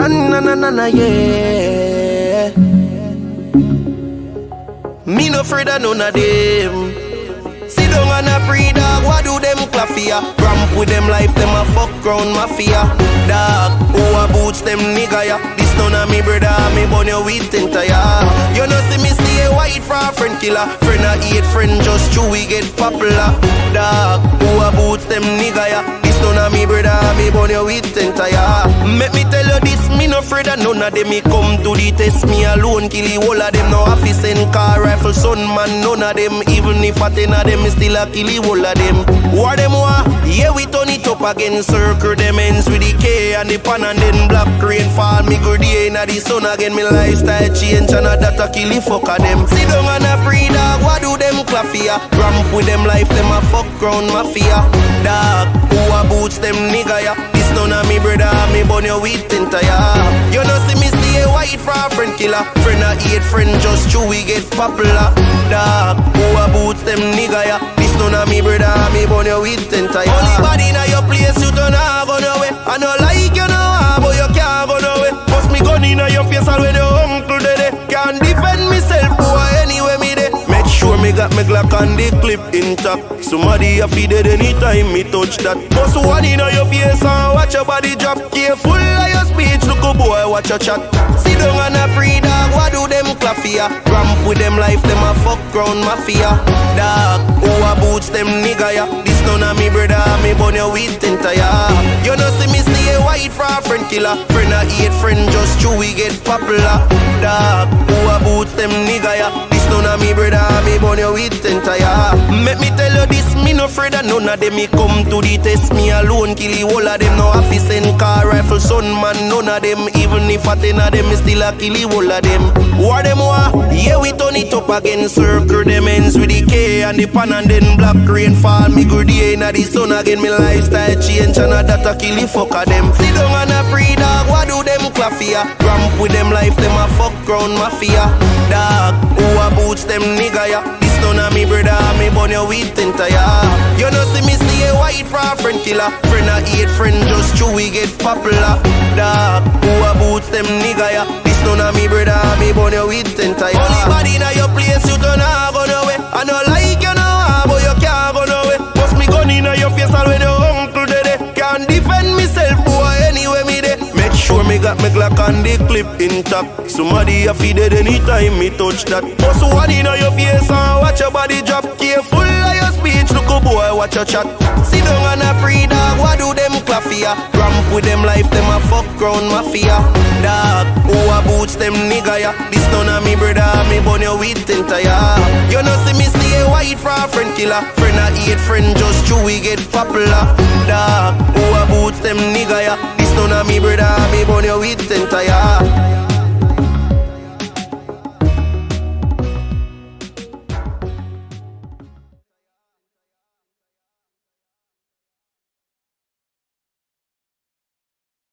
na na na na, yeah. Me no afraid of none of them. Sit down and a pre dog, what do them claffia? Ramp with them life, them a fuck ground mafia. Dog, who a boots them nigga ya? This none of me brother, me burn your wheat entire. You know see me stay white for a friend killer. Friend a hate friend just true we get popular. Dog, who a boots them nigga ya? This none of me brother, me burn your wheat entire. Make me tell you this, me no afraid of none of them. Me come to the test, me alone kill the whole of them. No happy send car rifle, son man, none of them. Even if I ten of them, me still a kill the whole of them. War them war, yeah we turn it up again. Circle them ends with the K and the pan and then black rain fall. Me good day in the sun again. Me lifestyle change and that a kill the fuck of them. Sit down and a pre dog, what do them claffia? Ramp with them life, them a fuck ground mafia. Dog, who a boots them nigga ya? This none of me brother, me burn your wheat entire. You know see me stay white for a friend killer. Friend a hate friend just true we get popular. Dog, who a boots them nigga ya? This none of me brother, me burn your wheat entire. Only body in your place, you don't have go nowhere. I know like you know, but you can't go nowhere. Bust me gun in your face all when your uncle dead. Can't defend myself, boy, anyway me dead. Make sure me got me Glock and the clip intact. Somebody a feed dead anytime me touch that. Bust one in your face and watch your body drop. Careful of your speech, look a boy, watch your chat. Sit down and a free dog, what do them claffia? Ramp with them life, them a fuck ground mafia. Dog, who a boots them nigga ya? This none of me brother, me burn your wheat entire. You know see me stay white for a friend killer. Friend a hate friend just true we get popular. Dog, who a boots them nigga ya? This none of me brother, me burn your wheat entire. Make me tell you this, me no afraid of none of them. Me come to the test, me alone kill the whole of them. No happy send car rifle, son man, none of them. Even if I ten of them, me still a kill the whole of them. War them war, yeah we turn it up again. Circle them ends with the K and the pan and then black rain fall. Me good day in the sun again. Me lifestyle change and that a kill the fuck of them. Sit down and a free dog, what do them claffia? Ramp with them life, them a fuck ground mafia. Dog, who a boots them nigga ya? This none of me brother, me burn your wheat entire. You know see me stay white for a friend killer. Friend a hate friend just true we get popular. Dog, who a boots them nigga ya? This none of me brother, me burn your wheat entire. Only body in your place, you don't have go nowhere. I know like you know, but you can't go nowhere. Bust me gun in your face all when your uncle dead. Can't defend myself, boy, anyway me dead. Make sure me got me Glock and the clip intact. Somebody a feed dead anytime me touch that. Bust one in your face and watch your body drop. Careful of your speech, look a boy, watch your chat. Sit down and a free dog, what do them claffia? Ramp with them life, them a fuck ground mafia. Dog, who a boots them nigga ya? This none of me brother, me burn your wheat entire. You know see me stay white for a friend killer. Friend a hate friend just true we get popular. Dog, who a boots them